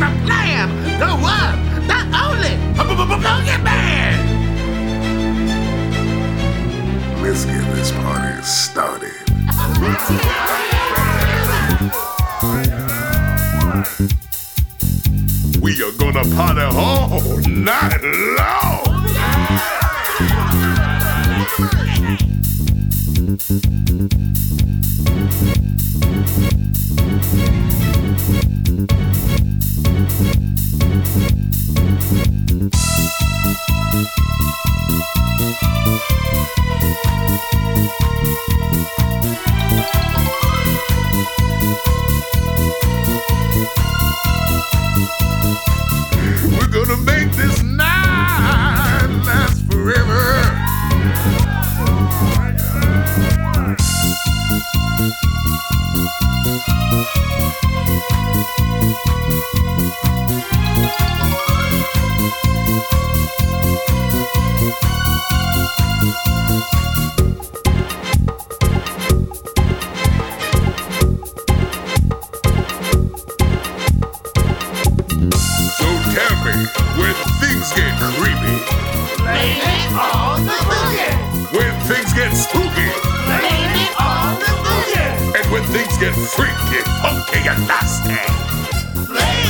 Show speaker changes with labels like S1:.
S1: the plan, the one, the only Boogeyman!
S2: Let's get this party started. We are gonna party all night long. We're gonna make this night last forever. So tell me, when things get creepy,
S1: Blame it on the boogie!
S2: when things get spooky,
S1: Blame it on the boogie!
S2: and when things get freaky, funky, and nasty,
S1: Blame